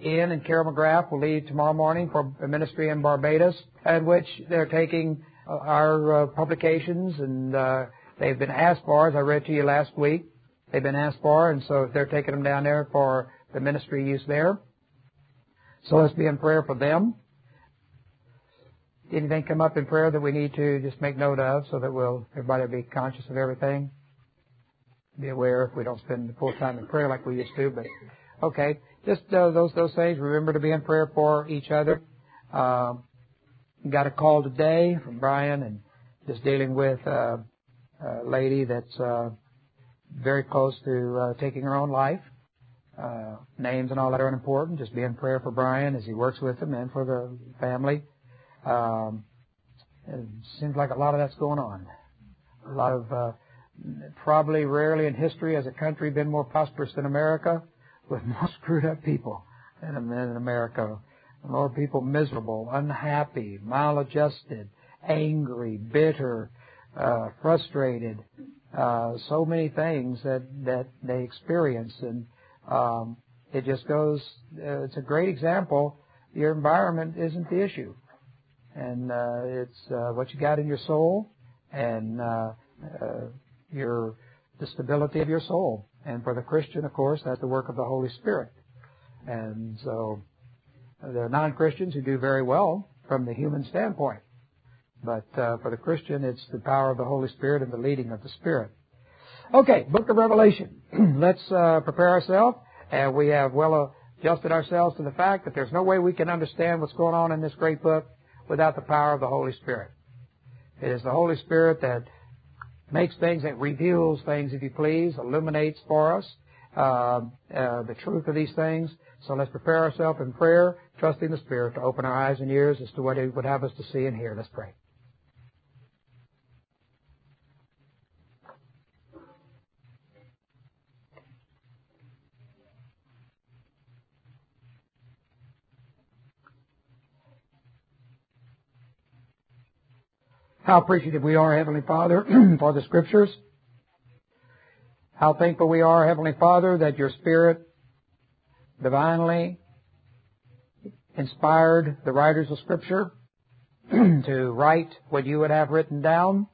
Ian and Carol McGrath will leave tomorrow morning for a ministry in Barbados, in which they're taking our publications, and they've been asked for, as I read to you last week, they've been asked for, and so they're taking them down there for the ministry use there. So let's be in prayer for them. Anything come up in prayer that we need to just make note of so that everybody will be conscious of everything? Be aware if we don't spend the full time in prayer like we used to, but okay. Just those things. Remember to be in prayer for each other. Got a call today from Brian and just dealing with a lady that's very close to taking her own life. Names and all that are unimportant. Just be in prayer for Brian as he works with them and for the family. It seems like a lot of that's going on. A lot of probably rarely in history has a country been more prosperous than America, with more screwed up people than in America. More people miserable, unhappy, maladjusted, angry, bitter, frustrated. So many things that they experience, and it just goes. It's a great example. Your environment isn't the issue, and it's what you got in your soul, and the stability of your soul. And for the Christian, of course, that's the work of the Holy Spirit. And so there are non-Christians who do very well from the human standpoint. But for the Christian, it's the power of the Holy Spirit and the leading of the Spirit. Okay, Book of Revelation. Let's prepare ourselves. And we have well adjusted ourselves to the fact that there's no way we can understand what's going on in this great book without the power of the Holy Spirit. It is the Holy Spirit that makes things, that reveals things, if you please, illuminates for us the truth of these things. So let's prepare ourselves in prayer, trusting the Spirit to open our eyes and ears as to what He would have us to see and hear. Let's pray. How appreciative we are, Heavenly Father, for the Scriptures. How thankful we are, Heavenly Father, that Your Spirit divinely inspired the writers of Scripture to write what You would have written down.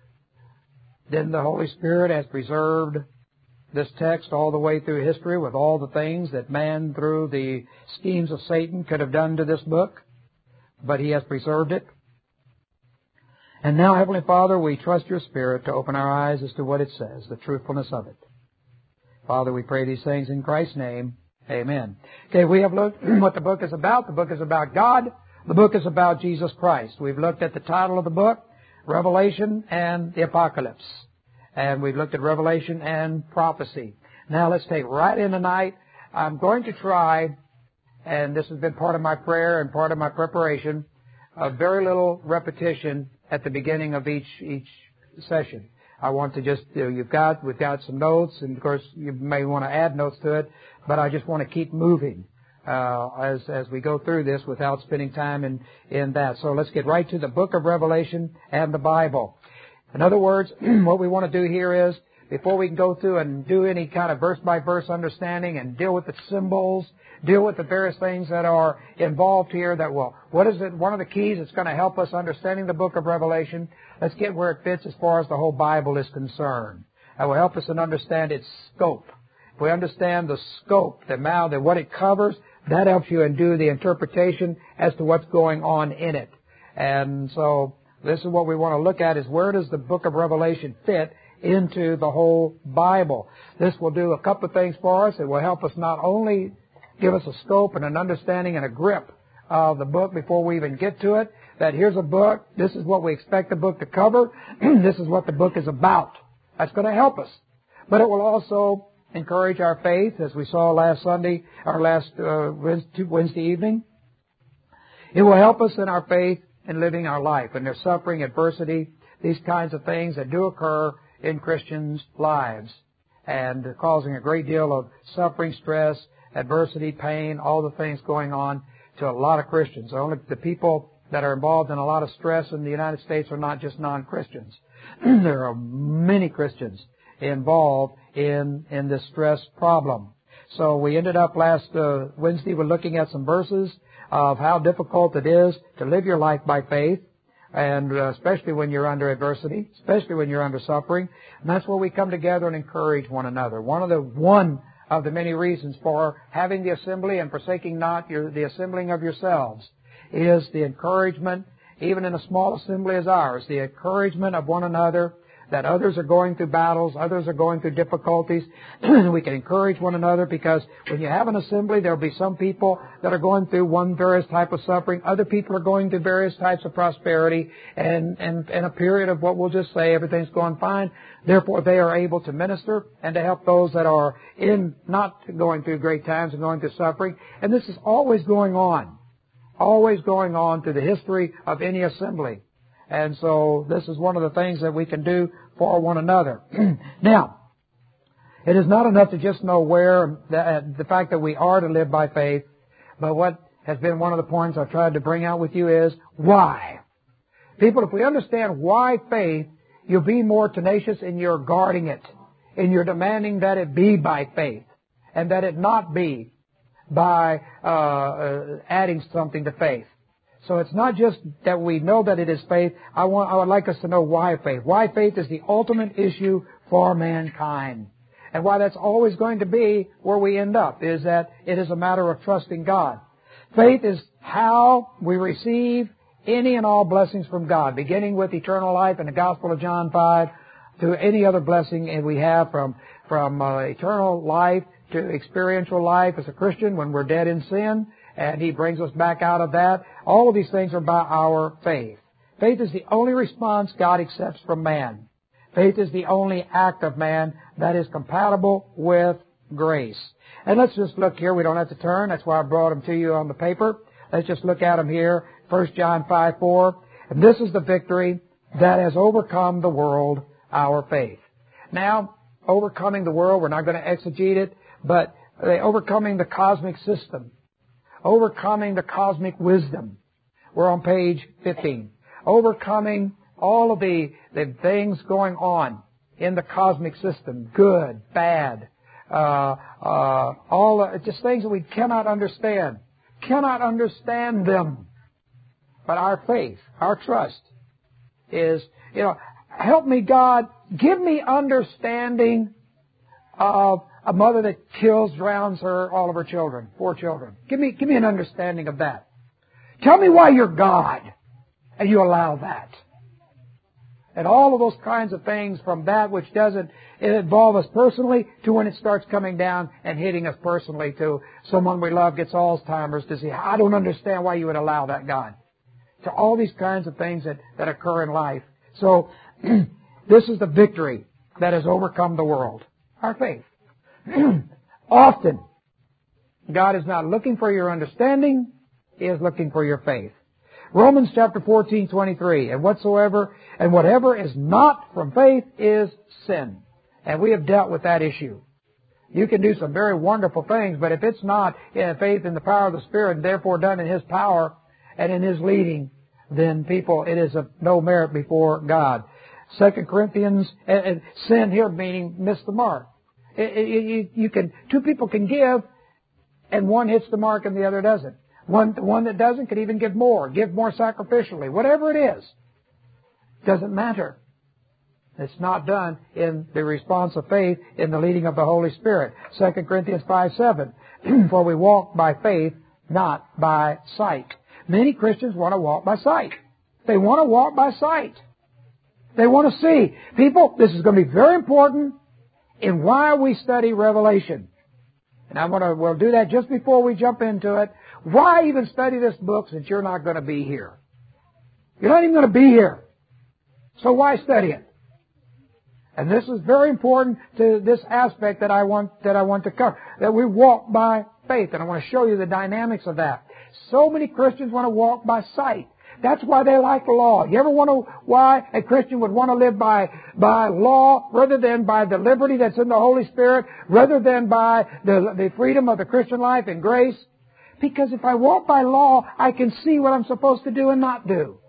Then the Holy Spirit has preserved this text all the way through history with all the things that man, through the schemes of Satan, could have done to this book. But He has preserved it. And now, Heavenly Father, we trust Your Spirit to open our eyes as to what it says, the truthfulness of it. Father, we pray these things in Christ's name. Amen. Okay, we have looked what the book is about. The book is about God. The book is about Jesus Christ. We've looked at the title of the book, Revelation and the Apocalypse. And we've looked at Revelation and prophecy. Now let's take right in tonight. I'm going to try, and this has been part of my prayer and part of my preparation, a very little repetition at the beginning of each session. I want to just, we've got some notes, and of course you may want to add notes to it, but I just want to keep moving as we go through this without spending time in that. So let's get right to the book of Revelation and the Bible. In other words, what we want to do here is, before we can go through and do any kind of verse-by-verse understanding and deal with the symbols, deal with the various things that are involved here that will, what is it, one of the keys that's going to help us understanding the book of Revelation, let's get where it fits as far as the whole Bible is concerned. That will help us to understand its scope. If we understand the scope, that what it covers, that helps you do the interpretation as to what's going on in it. And so this is what we want to look at, is where does the book of Revelation fit into the whole Bible. This will do a couple of things for us. It will help us not only give us a scope and an understanding and a grip of the book before we even get to it, that here's a book, this is what we expect the book to cover, this is what the book is about. That's going to help us. But it will also encourage our faith, as we saw last Sunday, or last Wednesday evening. It will help us in our faith in living our life, and there's suffering, adversity, these kinds of things that do occur in Christians' lives, and causing a great deal of suffering, stress, adversity, pain, all the things going on to a lot of Christians. Only the people that are involved in a lot of stress in the United States are not just non-Christians. There are many Christians involved in this stress problem. So we ended up last Wednesday with looking at some verses of how difficult it is to live your life by faith, and especially when you're under adversity, especially when you're under suffering. And that's where we come together and encourage one another. One of the many reasons for having the assembly and forsaking not the assembling of yourselves is the encouragement, even in a small assembly as ours, the encouragement of one another, that others are going through battles, others are going through difficulties. We can encourage one another, because when you have an assembly, there will be some people that are going through one various type of suffering. Other people are going through various types of prosperity and a period of what we'll just say everything's going fine. Therefore, they are able to minister and to help those that are not going through great times and going through suffering. And this is always going on through the history of any assembly. And so this is one of the things that we can do for one another. Now, it is not enough to just know the fact that we are to live by faith, but what has been one of the points I've tried to bring out with you is why. People, if we understand why faith, you'll be more tenacious in your guarding it, in your demanding that it be by faith, and that it not be by adding something to faith. So it's not just that we know that it is faith. I would like us to know why faith. Why faith is the ultimate issue for mankind. And why that's always going to be where we end up, is that it is a matter of trusting God. Faith is how we receive any and all blessings from God, beginning with eternal life in the Gospel of John 5 to any other blessing we have from eternal life to experiential life as a Christian when we're dead in sin, and He brings us back out of that. All of these things are by our faith. Faith is the only response God accepts from man. Faith is the only act of man that is compatible with grace. And let's just look here. We don't have to turn. That's why I brought them to you on the paper. Let's just look at them here. 1 John 5:4. And this is the victory that has overcome the world, our faith. Now, overcoming the world, we're not going to exegete it, but overcoming the cosmic system. Overcoming the cosmic wisdom. We're on page 15. Overcoming all of the things going on in the cosmic system. Good, bad, just things that we cannot understand. Cannot understand them. But our faith, our trust is, help me God, give me understanding of a mother that drowns all of her children, 4 children. Give me an understanding of that. Tell me why you're God and you allow that. And all of those kinds of things, from that which doesn't involve us personally to when it starts coming down and hitting us personally, to someone we love gets Alzheimer's, to say, I don't understand why you would allow that, God. To all these kinds of things that occur in life. So this is the victory that has overcome the world. Our faith. Often, God is not looking for your understanding. He is looking for your faith. Romans chapter 14:23, and whatever is not from faith is sin. And we have dealt with that issue. You can do some very wonderful things, but if it's not faith in the power of the Spirit, and therefore done in His power and in His leading, then it is of no merit before God. 2 Corinthians, sin here meaning miss the mark. Two people can give, and one hits the mark and the other doesn't. One that doesn't could even give more sacrificially. Whatever it is, doesn't matter. It's not done in the response of faith in the leading of the Holy Spirit. 2 Corinthians 5:7, for we walk by faith, not by sight. Many Christians want to walk by sight. They want to walk by sight. They want to see. People, this is going to be very important in why we study Revelation. And we'll do that just before we jump into it. Why even study this book since you're not going to be here? You're not even going to be here. So why study it? And this is very important to this aspect that I want to cover. That we walk by faith. And I want to show you the dynamics of that. So many Christians want to walk by sight. That's why they like the law. You ever wonder why a Christian would want to live by law rather than by the liberty that's in the Holy Spirit, rather than by the freedom of the Christian life and grace? Because if I walk by law, I can see what I'm supposed to do and not do.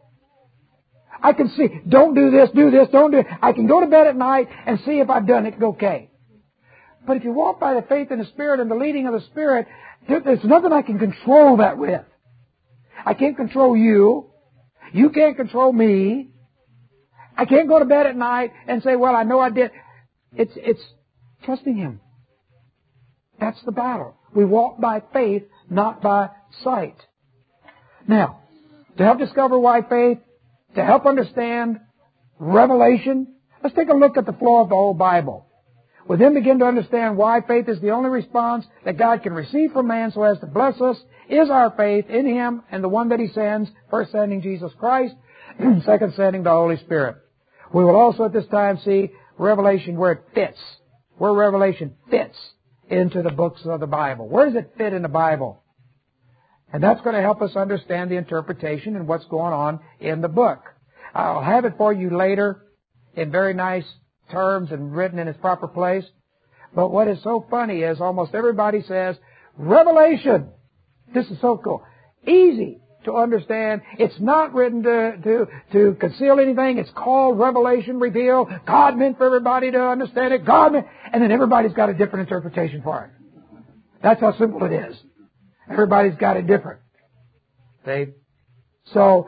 I can see, don't do this, don't do it. I can go to bed at night and see if I've done it okay. But if you walk by the faith in the Spirit and the leading of the Spirit, there's nothing I can control that with. I can't control you. You can't control me. I can't go to bed at night and say, well, I know I did. It's trusting Him. That's the battle. We walk by faith, not by sight. Now, to help discover why faith, to help understand revelation, let's take a look at the flow of the whole Bible. We'll then begin to understand why faith is the only response that God can receive from man so as to bless us, is our faith in Him and the one that He sends, first sending Jesus Christ, second sending the Holy Spirit. We will also at this time see Revelation where it fits, where Revelation fits into the books of the Bible. Where does it fit in the Bible? And that's going to help us understand the interpretation and what's going on in the book. I'll have it for you later in very nice terms and written in its proper place. But what is so funny is almost everybody says, Revelation. This is so cool. Easy to understand. It's not written to conceal anything. It's called Revelation, reveal. God meant for everybody to understand it. And then everybody's got a different interpretation for it. That's how simple it is. Everybody's got it different. See? So,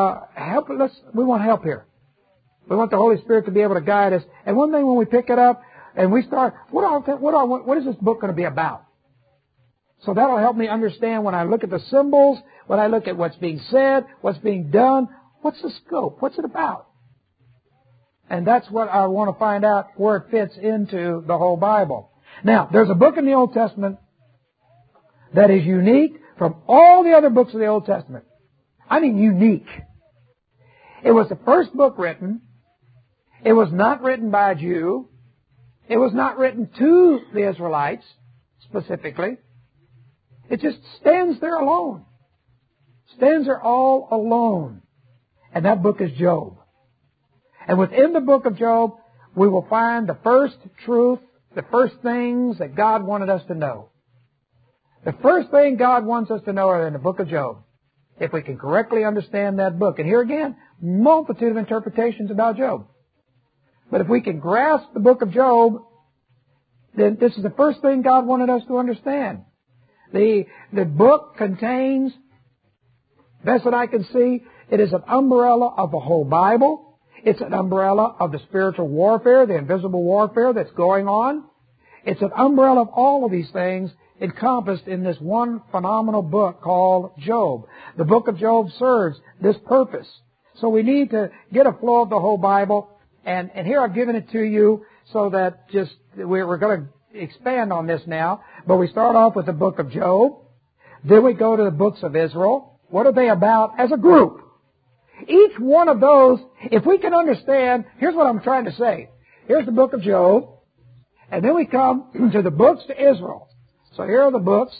we want help here. We want the Holy Spirit to be able to guide us. And one thing when we pick it up and we start, what is this book going to be about? So that'll help me understand when I look at the symbols, when I look at what's being said, what's being done, what's the scope? What's it about? And that's what I want to find out where it fits into the whole Bible. Now, there's a book in the Old Testament that is unique from all the other books of the Old Testament. I mean unique. It was the first book written. It was not written by a Jew. It was not written to the Israelites specifically. It just stands there alone. Stands there all alone. And that book is Job. And within the book of Job, we will find the first truth, the first things that God wanted us to know. The first thing God wants us to know are in the book of Job, if we can correctly understand that book. And here again, multitude of interpretations about Job. But if we can grasp the book of Job, then this is the first thing God wanted us to understand. The book contains, best that I can see, it is an umbrella of the whole Bible. It's an umbrella of the spiritual warfare, the invisible warfare that's going on. It's an umbrella of all of these things encompassed in this one phenomenal book called Job. The book of Job serves this purpose. So we need to get a flow of the whole Bible. And here I've given it to you so that just we're going to expand on this now. But we start off with the book of Job. Then we go to the books of Israel. What are they about as a group? Each one of those, if we can understand, here's what I'm trying to say. Here's the book of Job. And then we come to the books to Israel. So here are the books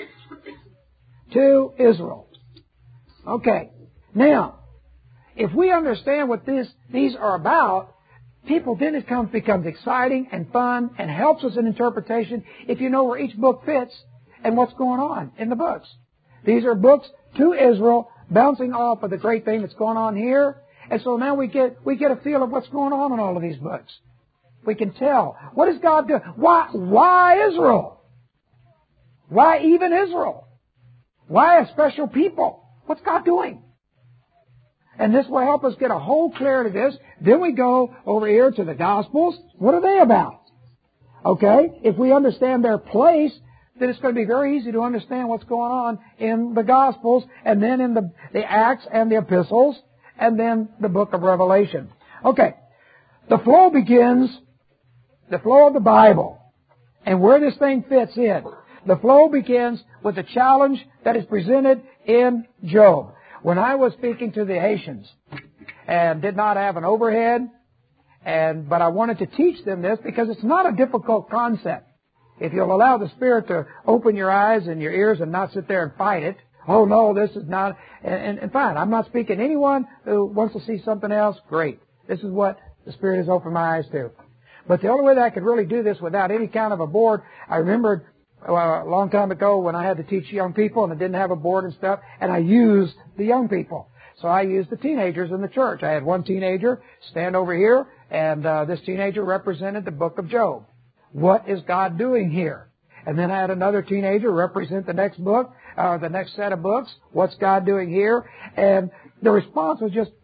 to Israel. Okay. Now, if we understand what these are about, people, then it becomes exciting and fun and helps us in interpretation if you know where each book fits and what's going on in the books. These are books to Israel, bouncing off of the great thing that's going on here. And so now we get a feel of what's going on in all of these books. We can tell. What does God do? Why Israel? Why even Israel? Why a special people? What's God doing? And this will help us get a whole clarity to this. Then we go over here to the Gospels. What are they about? Okay? If we understand their place, then it's going to be very easy to understand what's going on in the Gospels, and then in the Acts and the Epistles, and then the book of Revelation. Okay. The flow begins, the flow of the Bible, and where this thing fits in. The flow begins with the challenge that is presented in Job. When I was speaking to the Haitians and did not have an overhead, but I wanted to teach them this because it's not a difficult concept. If you'll allow the Spirit to open your eyes and your ears and not sit there and fight it, oh no, this is not, and fine, I'm not speaking to anyone who wants to see something else, great. This is what the Spirit has opened my eyes to. But the only way that I could really do this without any kind of a board, I remembered a long time ago when I had to teach young people and I didn't have a board and stuff, and I used the young people. So I used the teenagers in the church. I had one teenager stand over here, and this teenager represented the book of Job. What is God doing here? And then I had another teenager represent the next book, the next set of books. What's God doing here? And the response was just,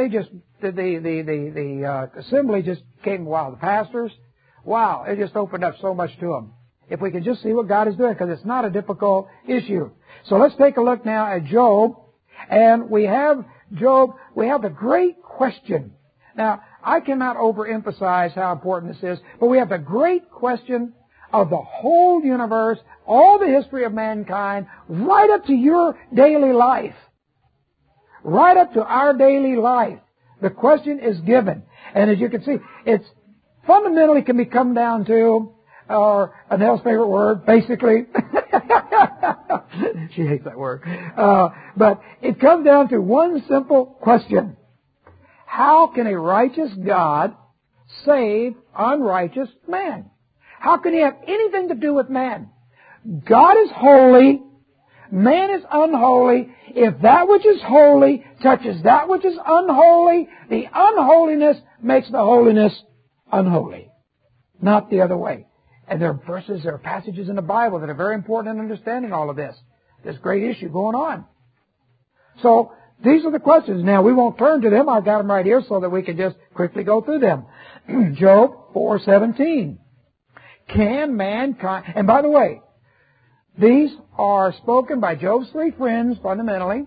the assembly just came, wow, the pastors, wow, it just opened up so much to them. If we can just see what God is doing, because it's not a difficult issue. So let's take a look now at Job. And we have the great question. Now, I cannot overemphasize how important this is, but we have the great question of the whole universe, all the history of mankind, right up to your daily life. Right up to our daily life. The question is given. And as you can see, it's fundamentally can be come down to, or Annelle's favorite word, basically. She hates that word. But it comes down to one simple question. How can a righteous God save unrighteous man? How can he have anything to do with man? God is holy. Man is unholy. If that which is holy touches that which is unholy, the unholiness makes the holiness unholy. Not the other way. And there are passages in the Bible that are very important in understanding all of this. This great issue going on. So, these are the questions. Now, we won't turn to them. I've got them right here so that we can just quickly go through them. Job 4:17. Can mankind... And by the way, these are spoken by Job's three friends, fundamentally.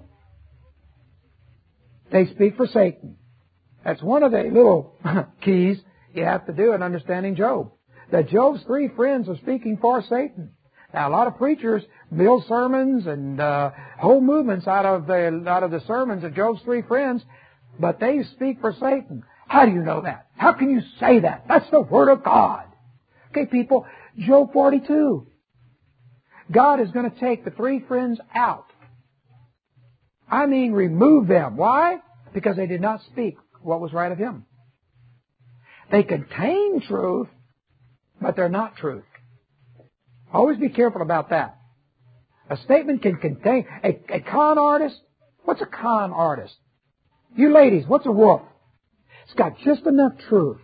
They speak for Satan. That's one of the little keys you have to do in understanding Job. That Job's three friends are speaking for Satan. Now, a lot of preachers build sermons and whole movements out of the sermons of Job's three friends, but they speak for Satan. How do you know that? How can you say that? That's the Word of God. Okay, people, Job 42. God is going to take the three friends out. I mean, remove them. Why? Because they did not speak what was right of Him. They contain truth, but they're not truth. Always be careful about that. A statement can contain... A con artist? What's a con artist? You ladies, what's a wolf? It's got just enough truth.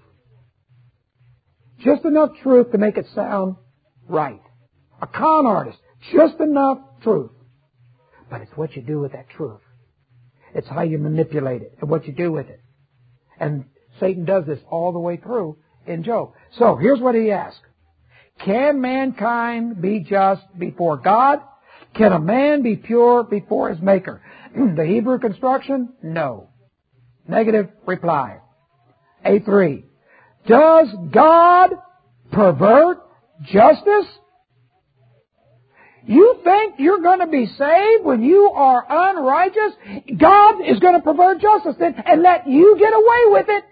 Just enough truth to make it sound right. A con artist, just enough truth. But it's what you do with that truth. It's how you manipulate it and what you do with it. And Satan does this all the way through in Job. So, here's what he asks. Can mankind be just before God? Can a man be pure before his Maker? The Hebrew construction? No. Negative reply. A3. Does God pervert justice? You think you're going to be saved when you are unrighteous? God is going to pervert justice and let you get away with it.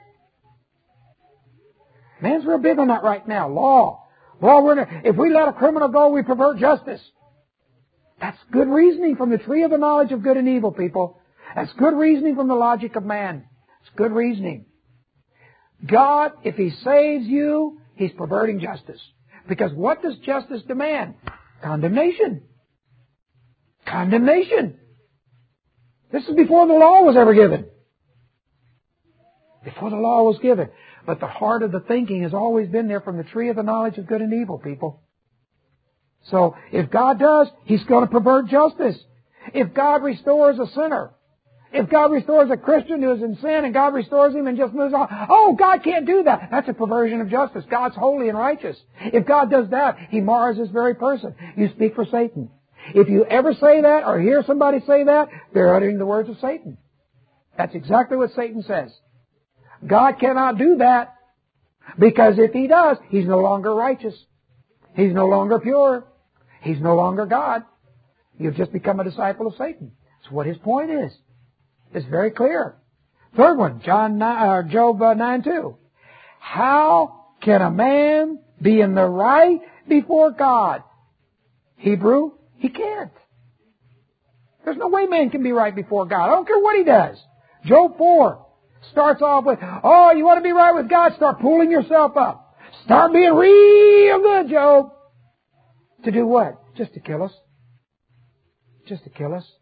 Man's real big on that right now. Law. If we let a criminal go, we pervert justice. That's good reasoning from the tree of the knowledge of good and evil, people. That's good reasoning from the logic of man. It's good reasoning. God, if He saves you, He's perverting justice. Because what does justice demand? Condemnation. Condemnation. This is before the law was ever given. Before the law was given. But the heart of the thinking has always been there from the tree of the knowledge of good and evil, people. So, if God does, He's going to pervert justice. If God restores a sinner, if God restores a Christian who is in sin and God restores him and just moves on, oh, God can't do that. That's a perversion of justice. God's holy and righteous. If God does that, He mars His very person. You speak for Satan. If you ever say that or hear somebody say that, they're uttering the words of Satan. That's exactly what Satan says. God cannot do that because if He does, He's no longer righteous. He's no longer pure. He's no longer God. You've just become a disciple of Satan. That's what his point is. It's very clear. Third one, Job 9:2. How can a man be in the right before God? Hebrew, he can't. There's no way man can be right before God. I don't care what he does. Job 4 starts off with, oh, you want to be right with God? Start pulling yourself up. Start being real good, Job. To do what? Just to kill us. Just to kill us.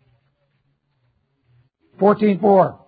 14:4.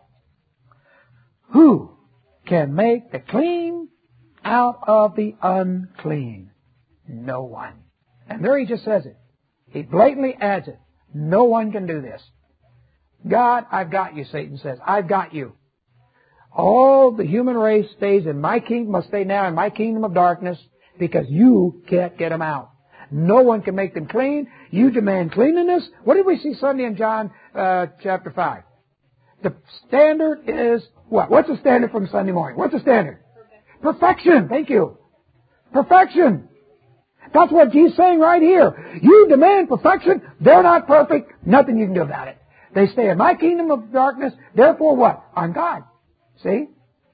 Who can make the clean out of the unclean? No one. And there he just says it. He blatantly adds it. No one can do this. God, I've got you, Satan says. I've got you. All the human race stays in my kingdom, must stay now in my kingdom of darkness because you can't get them out. No one can make them clean. You demand cleanliness. What did we see Sunday in John chapter 5? The standard is what? What's the standard from Sunday morning? What's the standard? Perfection. Thank you. Perfection. That's what Jesus is saying right here. You demand perfection. They're not perfect. Nothing you can do about it. They stay in my kingdom of darkness. Therefore what? I'm God. See?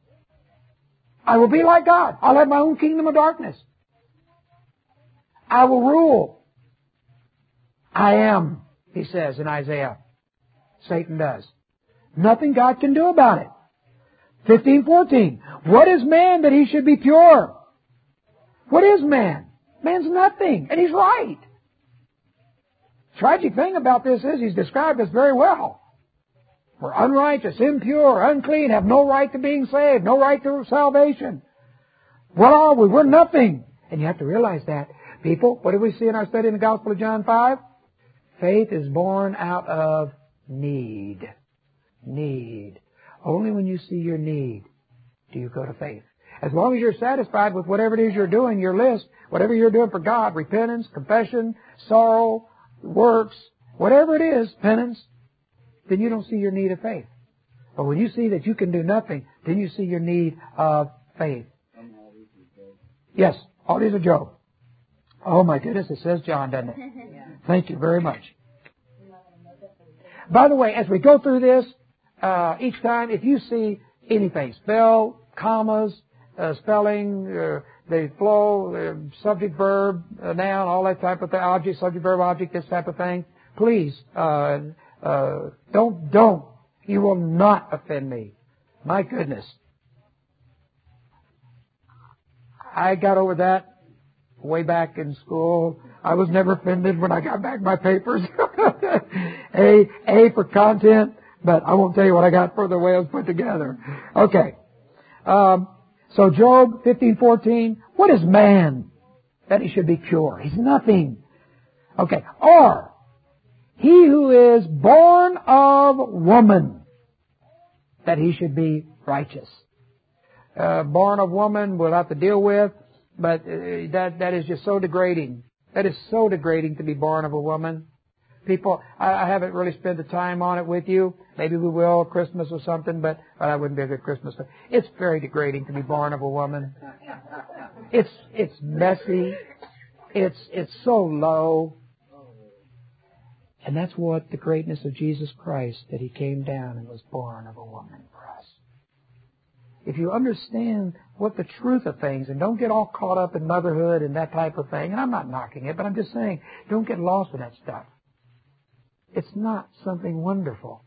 I will be like God. I'll have my own kingdom of darkness. I will rule. I am, he says in Isaiah. Satan does. Nothing God can do about it. 15:14. What is man that he should be pure? What is man? Man's nothing. And he's right. Tragic thing about this is he's described us very well. We're unrighteous, impure, unclean, have no right to being saved, no right to salvation. What are we? We're nothing. And you have to realize that. People, what do we see in our study in the Gospel of John 5? Faith is born out of need. Need. Only when you see your need do you go to faith. As long as you're satisfied with whatever it is you're doing, your list, whatever you're doing for God, repentance, confession, sorrow, works, whatever it is, penance, then you don't see your need of faith. But when you see that you can do nothing, then you see your need of faith. Yes, all these are Job. Oh my goodness, it says John, doesn't it? Thank you very much. By the way, as we go through this, each time, if you see anything, spell, commas, spelling, the flow, subject, verb, noun, all that type of thing, object, subject, verb, object, this type of thing, please, don't. You will not offend me. My goodness. I got over that way back in school. I was never offended when I got back my papers. A for content, but I won't tell you what I got for the way it was put together. Okay. So Job 15:14, what is man that he should be pure? He's nothing. Okay. Or, he who is born of woman, that he should be righteous. Born of woman we'll have to deal with, but that is just so degrading. That is so degrading to be born of a woman. People, I haven't really spent the time on it with you. Maybe we will at Christmas or something, but that wouldn't be a good Christmas. It's very degrading to be born of a woman. It's messy. It's so low. And that's what the greatness of Jesus Christ, that He came down and was born of a woman for us. If you understand what the truth of things, and don't get all caught up in motherhood and that type of thing, and I'm not knocking it, but I'm just saying, don't get lost in that stuff. It's not something wonderful.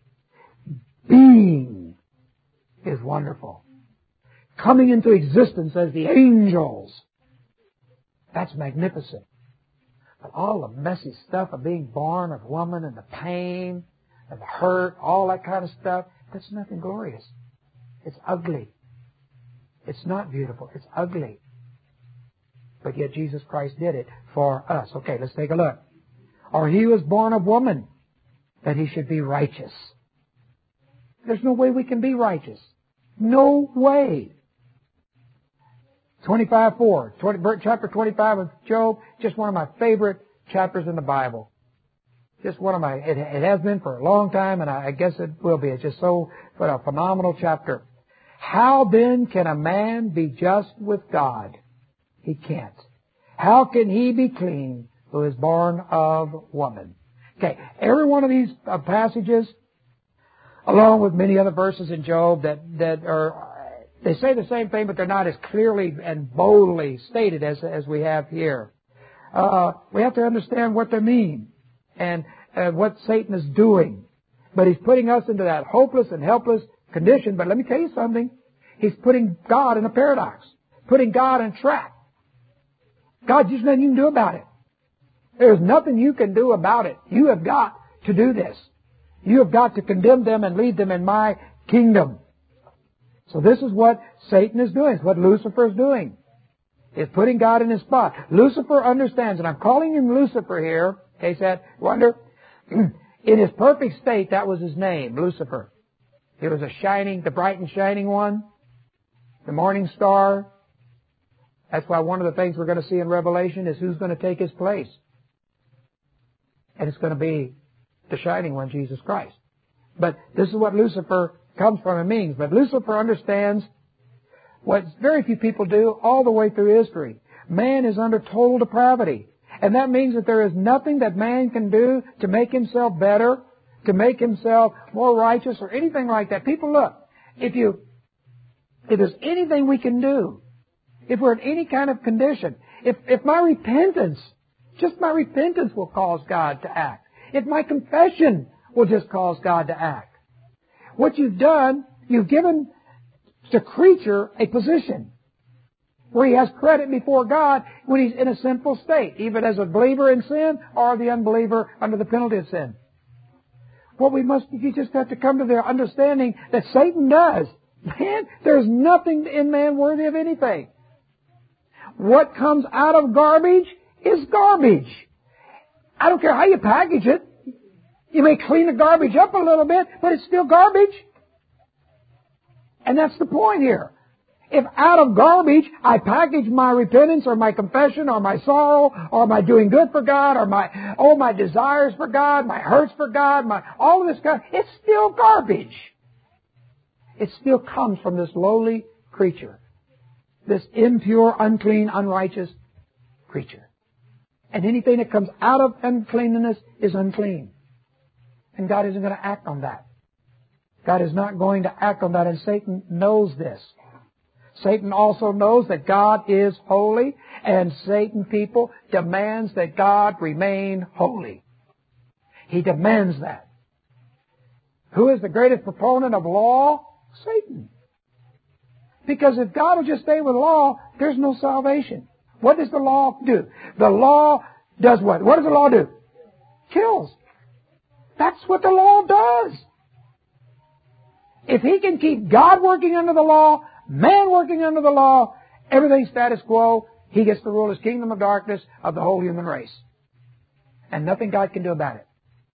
Being is wonderful. Coming into existence as the angels, that's magnificent. But all the messy stuff of being born of woman and the pain and the hurt, all that kind of stuff, that's nothing glorious. It's ugly. It's not beautiful. It's ugly. But yet Jesus Christ did it for us. Okay, let's take a look. Or he was born of woman, that he should be righteous. There's no way we can be righteous. No way. 25:4, chapter 25 of Job, just one of my favorite chapters in the Bible. Just one of my, it has been for a long time, and I guess it will be. It's just so, what a phenomenal chapter. How then can a man be just with God? He can't. How can he be clean who is born of woman? Okay, every one of these passages, along with many other verses in Job that are, they say the same thing, but they're not as clearly and boldly stated as we have here. We have to understand what they mean and what Satan is doing. But he's putting us into that hopeless and helpless condition. But let me tell you something. He's putting God in a paradox, putting God in a trap. God, there's nothing you can do about it. There's nothing you can do about it. You have got to do this. You have got to condemn them and lead them in my kingdom. So this is what Satan is doing. It's what Lucifer is doing. is putting God in His spot. Lucifer understands, and I'm calling him Lucifer here, in case that wonder. In his perfect state, that was his name, Lucifer. He was the bright and shining one, the morning star. That's why one of the things we're going to see in Revelation is who's going to take his place. And it's going to be the shining one, Jesus Christ. But this is what Lucifer comes from and means. But Lucifer understands what very few people do all the way through history. Man is under total depravity. And that means that there is nothing that man can do to make himself better, to make himself more righteous or anything like that. People, look, if there's anything we can do, if we're in any kind of condition, if my repentance, just my repentance will cause God to act. If my confession will just cause God to act. What you've done, you've given the creature a position where he has credit before God when he's in a sinful state, even as a believer in sin or the unbeliever under the penalty of sin. You just have to come to the understanding that Satan does. Man, there's nothing in man worthy of anything. What comes out of garbage is garbage. I don't care how you package it. You may clean the garbage up a little bit, but it's still garbage. And that's the point here. If out of garbage I package my repentance or my confession or my sorrow or my doing good for God or my desires for God, my hurts for God, all of this kind, it's still garbage. It still comes from this lowly creature. This impure, unclean, unrighteous creature. And anything that comes out of uncleanness is unclean. And God isn't going to act on that. God is not going to act on that, and Satan knows this. Satan also knows that God is holy, and Satan people demands that God remain holy. He demands that. Who is the greatest proponent of law? Satan. Because if God will just stay with law, there's no salvation. What does the law do? The law does what? What does the law do? Kills. That's what the law does. If he can keep God working under the law, man working under the law, everything status quo, he gets to rule his kingdom of darkness of the whole human race. And nothing God can do about it.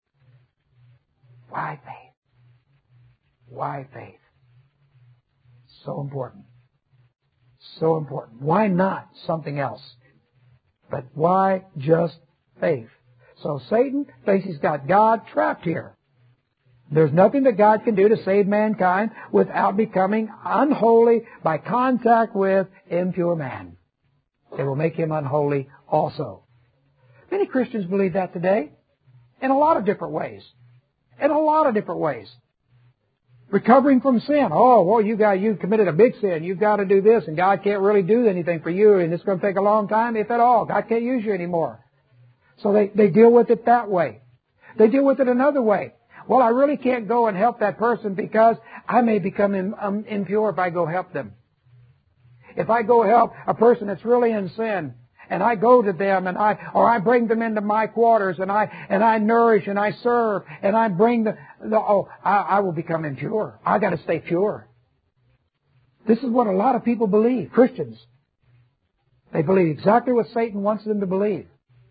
Why faith? Why faith? So important. So important. Why not something else? But why just faith? So Satan thinks he's got God trapped here. There's nothing that God can do to save mankind without becoming unholy by contact with impure man. It will make him unholy also. Many Christians believe that today in a lot of different ways. In a lot of different ways. Recovering from sin. Oh, well, you committed a big sin. You've got to do this, and God can't really do anything for you, and it's going to take a long time, if at all. God can't use you anymore. So they deal with it that way. They deal with it another way. Well, I really can't go and help that person because I may become impure if I go help them. If I go help a person that's really in sin, and I go to them or I bring them into my quarters and I nourish and I serve and I bring I will become impure. I got to stay pure. This is what a lot of people believe, Christians. They believe exactly what Satan wants them to believe.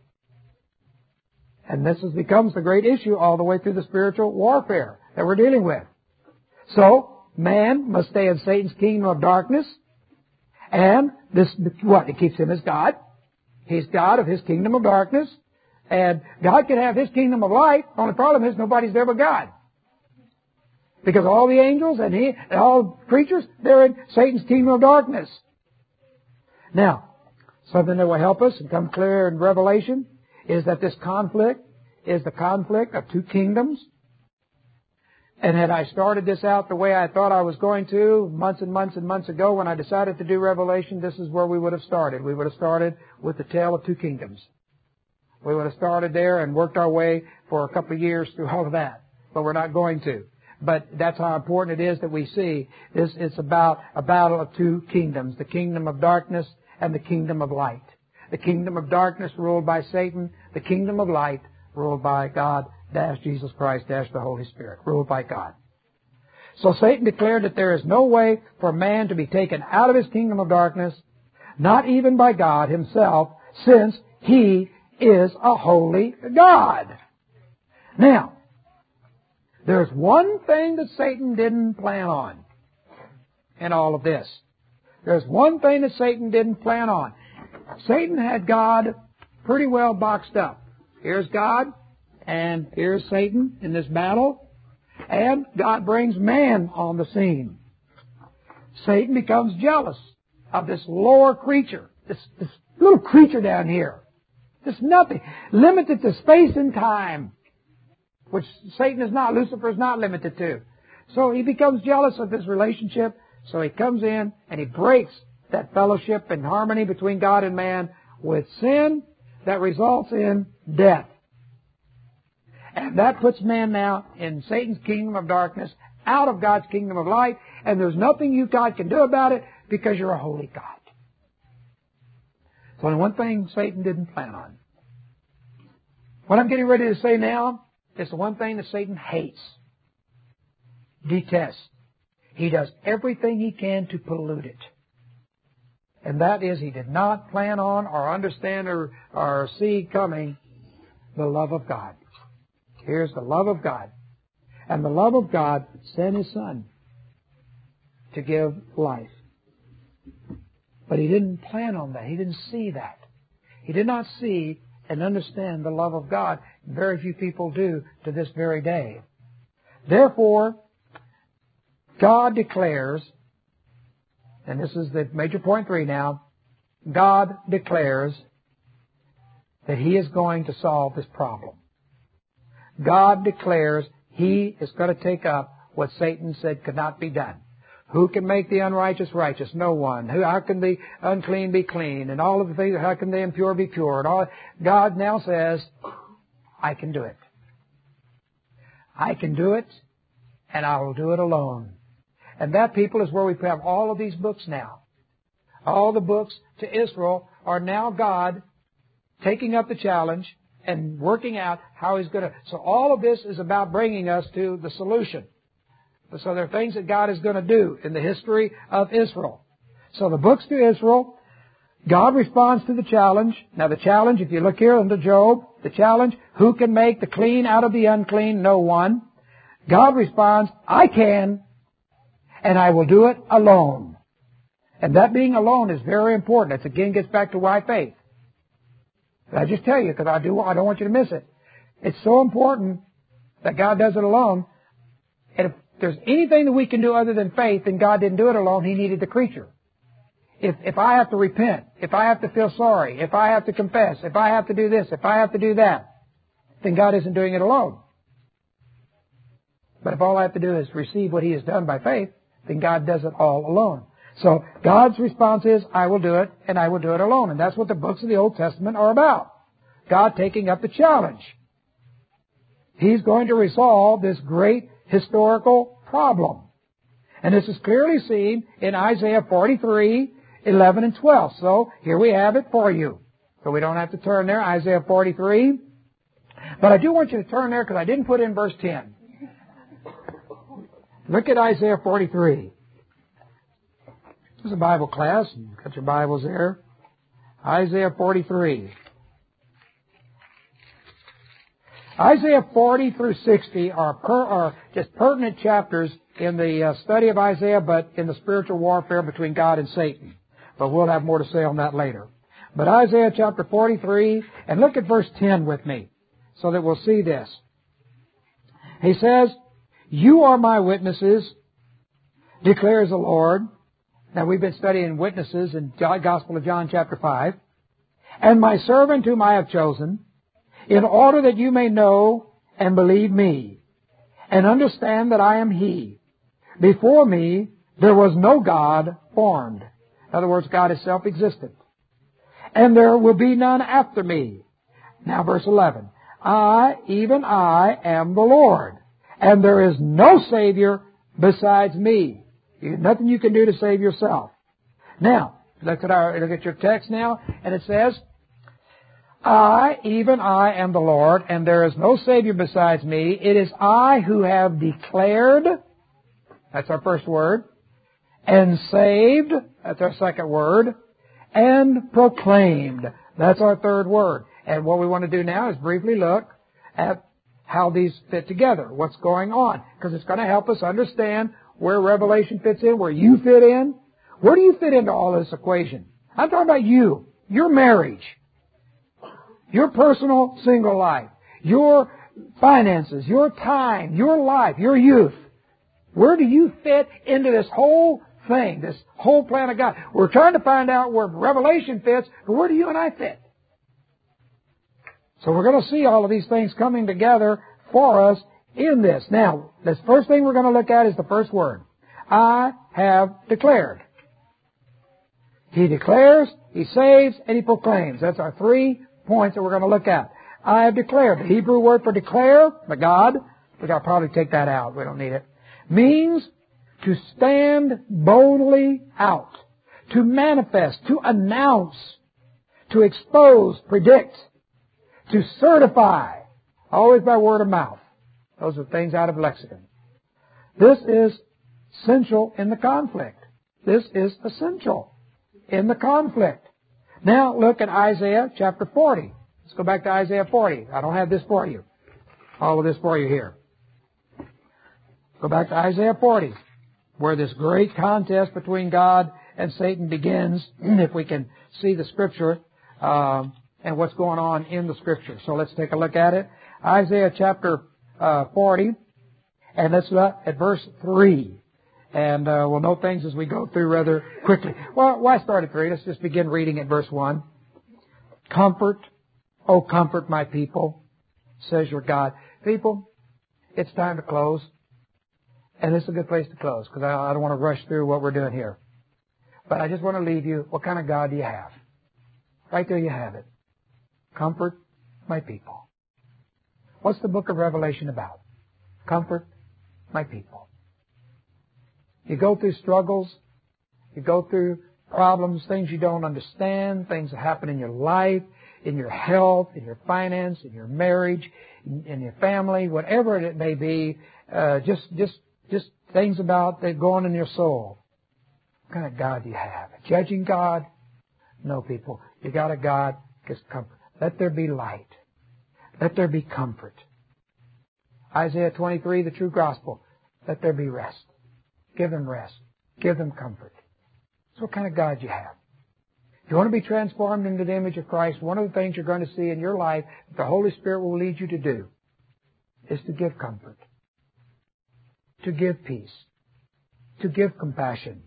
And this becomes the great issue all the way through the spiritual warfare that we're dealing with. So, man must stay in Satan's kingdom of darkness. And it keeps him as God. He's God of his kingdom of darkness. And God can have his kingdom of light. Only problem is nobody's there but God. Because all the angels and all creatures, they're in Satan's kingdom of darkness. Now, something that will help us and come clear in Revelation is that this conflict is the conflict of two kingdoms. And had I started this out the way I thought I was going to months and months and months ago when I decided to do Revelation, this is where we would have started. We would have started with the tale of two kingdoms. We would have started there and worked our way for a couple of years through all of that. But we're not going to. But that's how important it is that we see this. It's about a battle of two kingdoms, the kingdom of darkness and the kingdom of light. The kingdom of darkness ruled by Satan, the kingdom of light ruled by God, Jesus Christ, the Holy Spirit, ruled by God. So Satan declared that there is no way for man to be taken out of his kingdom of darkness, not even by God Himself, since He is a holy God. Now, there's one thing that Satan didn't plan on in all of this. There's one thing that Satan didn't plan on. Satan had God pretty well boxed up. Here's God, and here's Satan in this battle, and God brings man on the scene. Satan becomes jealous of this lower creature, this little creature down here. This nothing, limited to space and time, which Satan is not, Lucifer is not limited to. So he becomes jealous of this relationship, so he comes in and he breaks that fellowship and harmony between God and man with sin that results in death. And that puts man now in Satan's kingdom of darkness, out of God's kingdom of light, and there's nothing you, God, can do about it because you're a holy God. There's only one thing Satan didn't plan on. What I'm getting ready to say now is the one thing that Satan hates, detests. He does everything he can to pollute it. And that is, he did not plan on or understand or see coming the love of God. Here's the love of God. And the love of God sent His Son to give life. But He didn't plan on that. He didn't see that. He did not see and understand the love of God. Very few people do to this very day. Therefore, God declares, and this is the major point 3 now, God declares that He is going to solve this problem. God declares He is going to take up what Satan said could not be done. Who can make the unrighteous righteous? No one. How can the unclean be clean? And all of the things, how can the impure be pure? And all, God now says, I can do it. I can do it, and I will do it alone. And that, people, is where we have all of these books now. All the books to Israel are now God taking up the challenge and working out how He's going to. So all of this is about bringing us to the solution. So there are things that God is going to do in the history of Israel. So the books to Israel, God responds to the challenge. Now the challenge, if you look here under Job, the challenge, who can make the clean out of the unclean? No one. God responds, I can, and I will do it alone. And that being alone is very important. It again gets back to why faith. But I just tell you, because I don't want you to miss it. It's so important that God does it alone. And if there's anything that we can do other than faith, then God didn't do it alone. He needed the creature. If I have to repent, if I have to feel sorry, if I have to confess, if I have to do this, if I have to do that, then God isn't doing it alone. But if all I have to do is receive what He has done by faith, then God does it all alone. So God's response is, I will do it, and I will do it alone. And that's what the books of the Old Testament are about. God taking up the challenge. He's going to resolve this great historical problem. And this is clearly seen in Isaiah 43, 11 and 12. So here we have it for you. So we don't have to turn there, Isaiah 43. But I do want you to turn there because I didn't put in verse 10. Look at Isaiah 43. This is a Bible class. Got your Bibles there. Isaiah 43. Isaiah 40 through 60 are just pertinent chapters in the study of Isaiah, but in the spiritual warfare between God and Satan. But we'll have more to say on that later. But Isaiah chapter 43, and look at verse 10 with me, so that we'll see this. He says, you are my witnesses, declares the Lord. Now we've been studying witnesses in the Gospel of John chapter 5. And my servant whom I have chosen, in order that you may know and believe me, and understand that I am He. Before me there was no God formed. In other words, God is self-existent. And there will be none after me. Now verse 11. I, even I, am the Lord, and there is no Savior besides me. Nothing you can do to save yourself. Now, look at your text now, and it says, I, even I, am the Lord, and there is no Savior besides me. It is I who have declared, that's our first word, and saved, that's our second word, and proclaimed. That's our third word. And what we want to do now is briefly look at how these fit together, what's going on, because it's going to help us understand where Revelation fits in, where you fit in. Where do you fit into all this equation? I'm talking about you, your marriage, your personal single life, your finances, your time, your life, your youth. Where do you fit into this whole thing, this whole plan of God? We're trying to find out where Revelation fits, but where do you and I fit? So we're going to see all of these things coming together for us in this. Now, this first thing we're going to look at is the first word. I have declared. He declares, He saves, and He proclaims. That's our 3 points that we're going to look at. I have declared. The Hebrew word for declare, the God, we got to probably take that out. We don't need it. Means to stand boldly out, to manifest, to announce, to expose, predict, to certify, always by word of mouth. Those are things out of lexicon. This is essential in the conflict. This is essential in the conflict. Now look at Isaiah chapter 40. Let's go back to Isaiah 40. I don't have this for you. All of this for you here. Go back to Isaiah 40, where this great contest between God and Satan begins, if we can see the Scripture and what's going on in the Scripture. So let's take a look at it. Isaiah chapter 40, and let's look at verse 3. And we'll note things as we go through rather quickly. Well, why start at 3? Let's just begin reading at verse 1. Comfort, oh comfort my people, says your God. People, it's time to close. And this is a good place to close, because I don't want to rush through what we're doing here. But I just want to leave you, what kind of God do you have? Right there you have it. Comfort my people. What's the book of Revelation about? Comfort my people. You go through struggles, you go through problems, things you don't understand, things that happen in your life, in your health, in your finance, in your marriage, in your family, whatever it may be, just things about that go on in your soul. What kind of God do you have? A judging God? No, people. You got a God that gives comfort. Let there be light. Let there be comfort. Isaiah 23, the true gospel. Let there be rest. Give them rest. Give them comfort. That's what kind of God you have. If you want to be transformed into the image of Christ, one of the things you're going to see in your life that the Holy Spirit will lead you to do is to give comfort, to give peace, to give compassion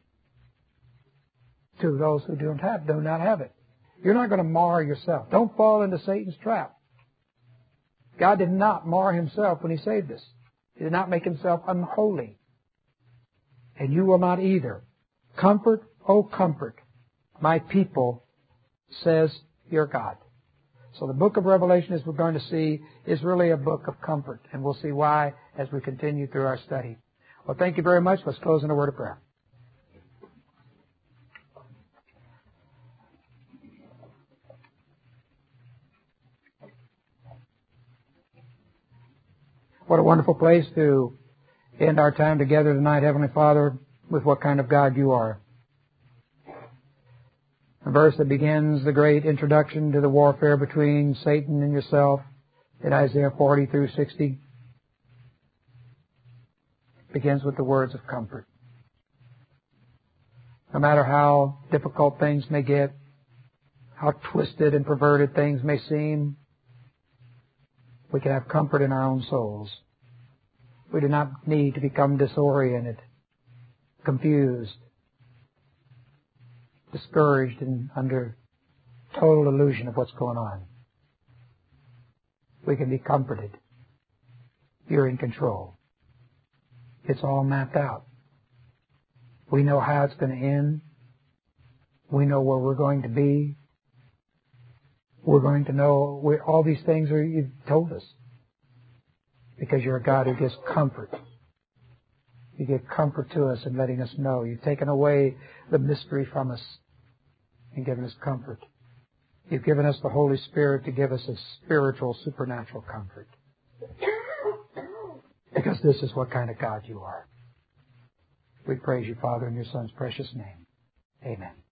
to those who do not have it. You're not going to mar yourself. Don't fall into Satan's trap. God did not mar Himself when He saved us. He did not make Himself unholy. And you will not either. Comfort, oh comfort, my people, says your God. So the book of Revelation, as we're going to see, is really a book of comfort. And we'll see why as we continue through our study. Well, thank you very much. Let's close in a word of prayer. What a wonderful place to end our time together tonight, Heavenly Father, with what kind of God You are. A verse that begins the great introduction to the warfare between Satan and yourself in Isaiah 40 through 60 begins with the words of comfort. No matter how difficult things may get, how twisted and perverted things may seem, we can have comfort in our own souls. We do not need to become disoriented, confused, discouraged, and under total illusion of what's going on. We can be comforted. You're in control. It's all mapped out. We know how it's going to end. We know where we're going to be. We're going to know where all these things are you've told us. Because you're a God who gives comfort. You give comfort to us in letting us know. You've taken away the mystery from us and given us comfort. You've given us the Holy Spirit to give us a spiritual, supernatural comfort. Because this is what kind of God You are. We praise You, Father, in Your Son's precious name. Amen.